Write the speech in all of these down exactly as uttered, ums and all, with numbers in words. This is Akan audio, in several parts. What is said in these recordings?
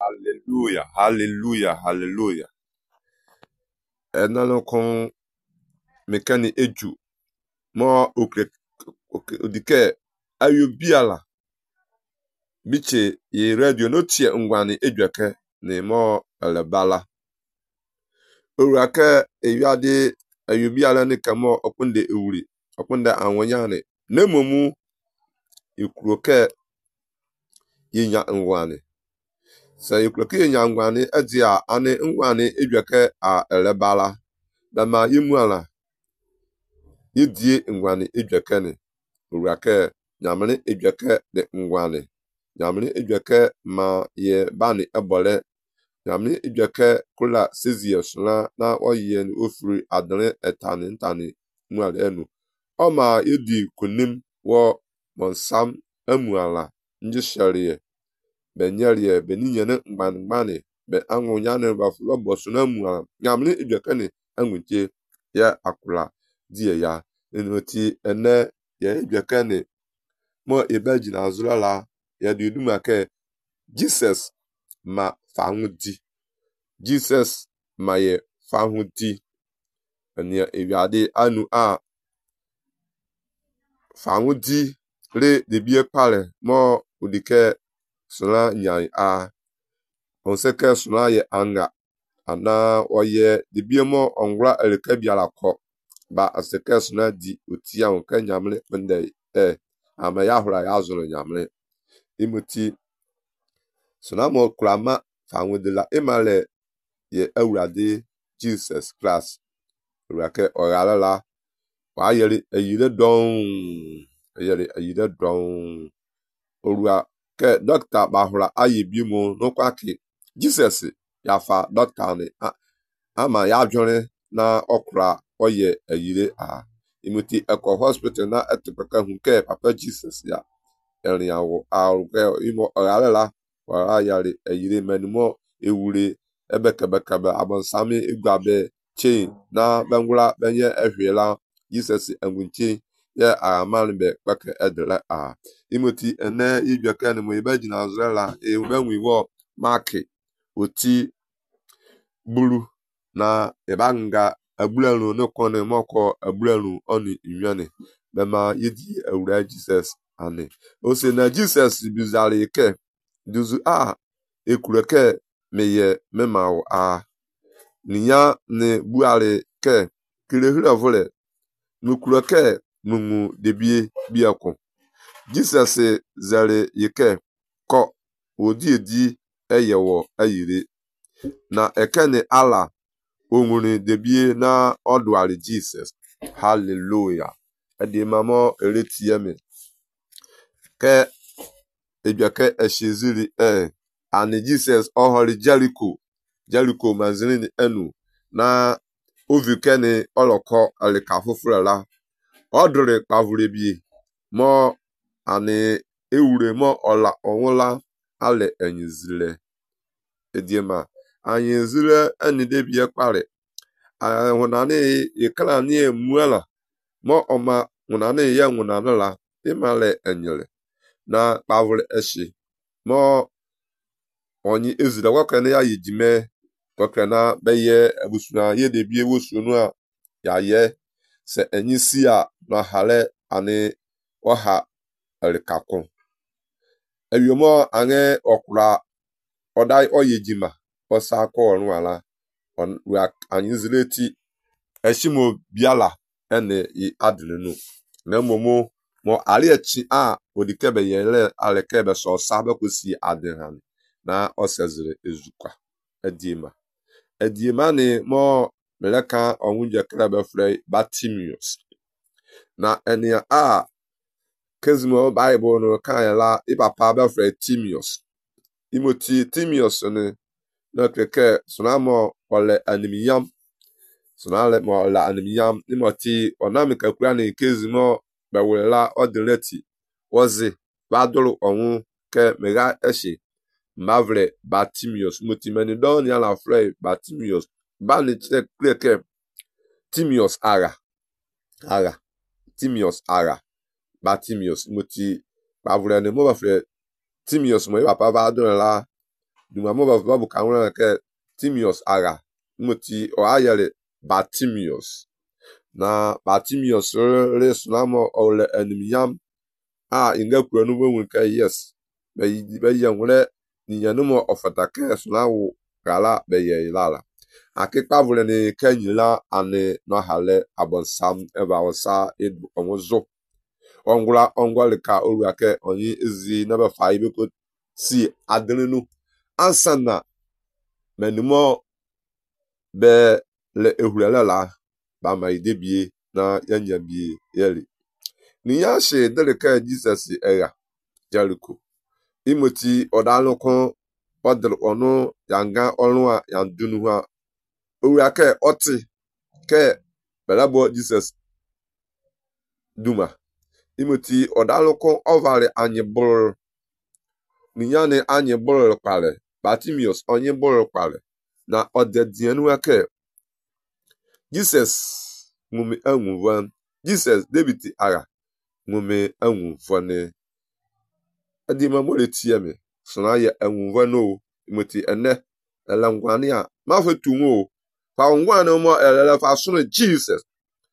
Hallelujah, hallelujah, hallelujah. Enalo kon mekani eju mo okre odike ayubiala biche ye radio no tie ngwani edweke ne mo elebala orake eyade ayubiala ne kamo okunde ewuri okunde anwonyane nemomu ikuroke yinya ngwani sa ikuroke yinya ngwani adia ane ngwani edweke a elebala dama yimuala yidie ngwani edweke ne orake nyamne edweke de ngwani nyamne edweke ma ye bani ebole nyamne edweke kula sezius na na oye ni ofuri adre etani ntani muale enu oma yidi kunim wo monsam amuala nji sharie benyerie beninye ne ngban ngban be anwunya ne bafu bosuna muala nyamne edweke ne anwunche ya akula die ya enoti ene ye edweke ne mo ebaji na azulala ya duduma ke Jesus ma fahudi Jesus ma ye fahudi ania ewiade anu a fahudi le de bie pale mo udike sura nyai a onseke sura ye anga ana oye de bie mo onwra eleka biala ko ba aseke sura di otia onka nyamle pende eh ama ya hura ya zuru nyamle imuti sunamo klama fawudela emale ye awurade Jesus Christ urake oyalala wa yeri eyire don yeri eyire don orua ke doctor bahura ayebimo no kwake Jesus ya fa doctor ne ama ya adwore na okra oye eyire a imuti eko hospital na etepeka hunke papa Jesus ya eriawo aruke imo oyalala wa yari eyire menimo ewure ebekebekebe abonsami igwabe chain na bengula benye ehwela Jesus engunchi ya amanbe kwake edele a imoti ene igweke ne mo ibaji na azrela e benwiwo market oti buru na ebanga agbulanu no kone moko agbulanu oni inwane bema yidi ewura Jesus ane o se na Jesus bizari ke duzu a ekureke meye memawo a niya ne buare ke kirehura vole nukureke mungu debie biako Jesus zare yeke ko odi edi eyewo ayire na ekene ala onwure debie na odware Jesus hallelujah edi mamo eretieme ke edweke eshiziri eh and Jesus ohori Jericho Jericho manzini enu na ovikene oloko alikafufurala odure kpavure bi mo ani ewure mo ola onwula ale enyizile ediema anyizile eni debie kpare ahunani ikala ni emuala mo oma hunani ya hunanala imale enyele na kpavure eshi mo onyi ezira wakane ya yijime wakana beye abusuna ye debie wosunu a ya ye se enyisi a na hale ani oha elikakon eyomo ange okura odai oyejima osa ko orun ala on we anyizileti eshimo biala ene i adrenu na momo mo aliechi a odikebe yele alekebe so sabe kosi adhan na osezere ezukwa ediema ediema ni mo meleka onwunje krebe frey Bartimaeus na enia a kezimo bible no kan la ipapa be frey Timaeus imoti Timaeus ne na keke sunamo ole animiyam sunale mo la animiyam imoti onamika kura ni kezimo bewela odileti wozi badulu onwu ke mega eshi mavre Bartimaeus mutimeni don ya la frey Bartimaeus bani check kreke Timaeus ara ara Timaeus ara Bartimaeus muti bavre ne mo frey Timaeus mo papa ba don la duma mo ba Bible kan wona ke Timaeus aga moti o ayele Bartimaeus na Bartimaeus le sunamo o le enimiyam a inga kura no won ka yes be be yanwule ni yanumo ofatake sunawo gala be ye ilala akekpa vule ni kenyila ane no hale abonsam eba osa edu onwozo ongula ongwale ka oruake onyi ezi na be fa ibe ko si adenenu ansana menimo be le ehulala ba ma idebie na yanyabie yeli ni ya she dele ka Jesus era Jericho imoti odalukun odel onu yanga onu a yandunu ha oruake oti ke belabo Jesus duma imoti odalukun ovale anyi bur ninyane anyi bur pale Bartimaeus onye bur pale na odedienu ake Jesus ngumi enwuwan Jesus David ara ngumi enwufone adi mamole tieme sona ye enwuwano imoti ene elangwani a mafetunwo fa ngwane mo elele fa sunu Jesus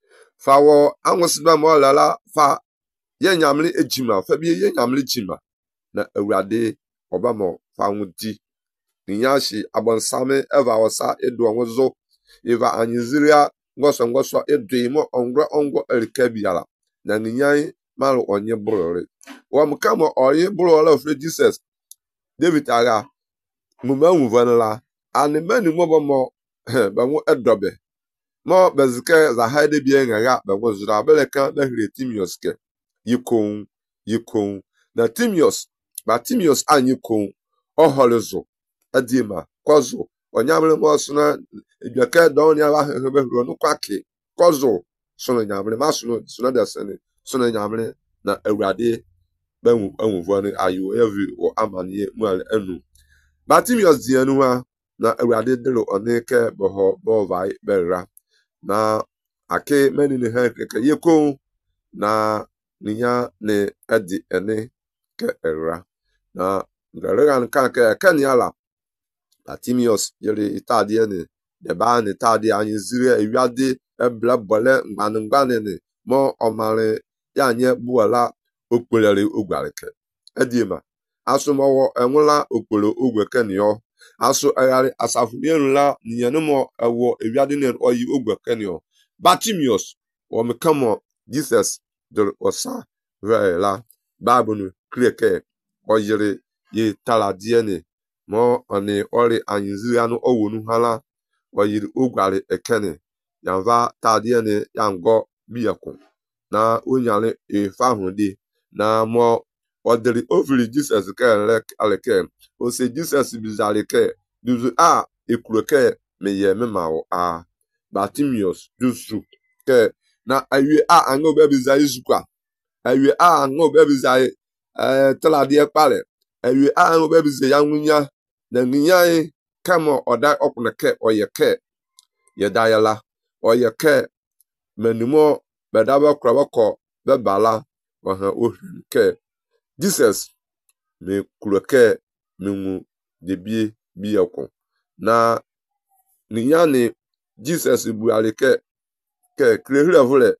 fa wo anwosiba mo lala fa ye nyamli ejima fa bi ye nyamli jima na awurade obamo fa nwudi ninyashi abonsame eva wasa edu onwozo eva anyiziria ngoso ngoso edu ongro ongo elkebiala na ninyai malu onye burore wa mkamo onye burore of Jesus David aga nguma nwuvanla ani mani mo bomo ba wo edobe mo bezike za haide bi enga ba wo zura beleka na hire Timaeus ke yikon yikon na Timaeus ba Timaeus anyikon oholizo adima kozo onyamle mo suna edwaka don ya ba hebe huro no kwake kozo suna nyamle masuno suna da sene suna nyamle na awurade banwu anwuvone ayo every o amanie mu ale enu Bartimaeus dianu ha na awurade delo oneke boho bo vai berra na ake mani ne ha keke yekon na ninya ne adi ene ke era na ngare kan ke kaniala Bartimaeus yele itadie ne de ba ne tadie anyi zire ewiade ebla bole ngbanngban ne mo omare ya nye buala okpolere ogwareke ediema asumowo enwula okpolo ogwe kenyo asu ayari asafubienla niyanumo ewo ewiade ne oyi ogwe kenyo Bartimaeus o mekamo Jesus de osa vela babunu kreke oyere ye taladie ne mo oni ori anyizira no owonu hala oyiri ogware ekene yanva tadie ne yango biyakun na onyale e fahunde na mo odiri oviri Jesus ke lek aleke o se Jesus bizale ke duzu a ekuroke meye memawo a Bartimaeus duzu ke na awie a ango be bizale zukwa awie a ango be bizale eh tladie pale awie a ango be bizale yanwunya na nyinyai kamo oda okuneke oyeke yedayala oyeke menimo bedaba krabako bebala waha ohke Jesus me kuroke menwu debie biyakon na ninyane Jesus bualeke ke krehira vule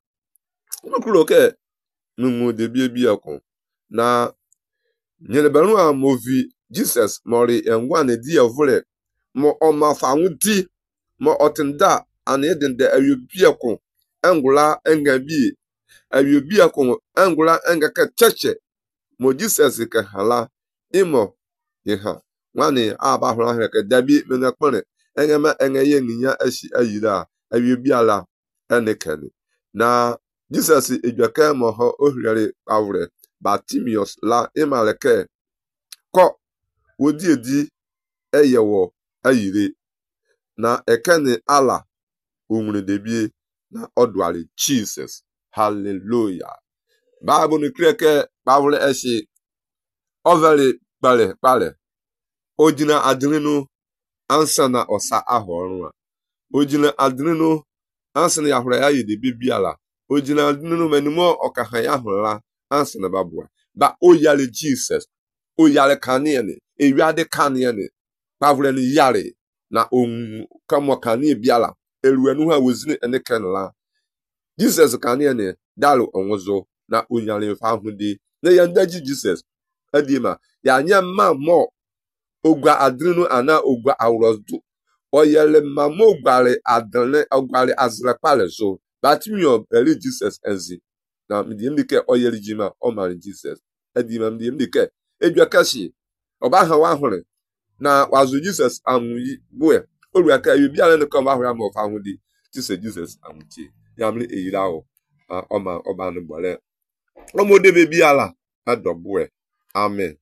me kuroke menwu debie biyakon na nyelebanu a movi Jesus mori engwane di avule mo omafanwudi mo otinda anedende ayobiyakon engula engabi ayobiyakon engula engaka cheche mo Jesus ke hala imo yeha wani abahura heke dabi menakpone engema engeye ninya ashi ayira ayobiala enekeni na Jesus ejwaka mo ho ohirere awure Bartimaeus la imaleke ko wodi edi eyewo ayire na ekene ala onwure debie na odwale Jesus hallelujah babu ni kreke bawle eshi overi pale pale ojina adrinu ansana osa ahorun ojina adrinu ansana yahura ya yedebie biala ojina adrinu menimo okahan ya hurala ansana babua ba oyale Jesus oyale kaniene ewiade kaniene pavre ni yare na on kamo kani biala elu enu ha wozini ene kenla Jesus kani ne dalo onwozo na onyale fa hundi na yandaji Jesus adima ya nya ma mo ogwa adrinu ana ogwa awrodu oyele ma mo gbare adane ogware azrapale so batimiyo eli Jesus enzi na mdi mdike oyele jima o mari Jesus adima mdi mdike edwa kashi oba ha wa hore na wazu Jesus amuyi boe oluaka yubi ale ne ko ba hore am fa hudi ti se Jesus amuti yamle eyirawo oma oba no bole omode be bi ala adoboe amen.